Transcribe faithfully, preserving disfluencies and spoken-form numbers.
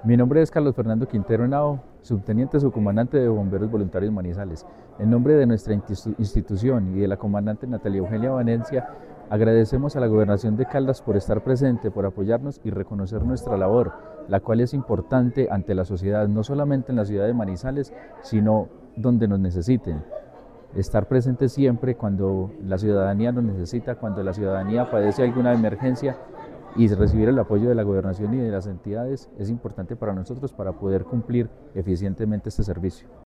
Mi nombre es Carlos Fernando Quintero Henao, subteniente subcomandante de Bomberos Voluntarios Manizales. En nombre de nuestra institución y de la comandante Natalia Eugenia Valencia, agradecemos a la Gobernación de Caldas por estar presente, por apoyarnos y reconocer nuestra labor, la cual es importante ante la sociedad, no solamente en la ciudad de Manizales, sino donde nos necesiten. Estar presente siempre cuando la ciudadanía nos necesita, cuando la ciudadanía padece alguna emergencia, y recibir el apoyo de la gobernación y de las entidades es importante para nosotros para poder cumplir eficientemente este servicio.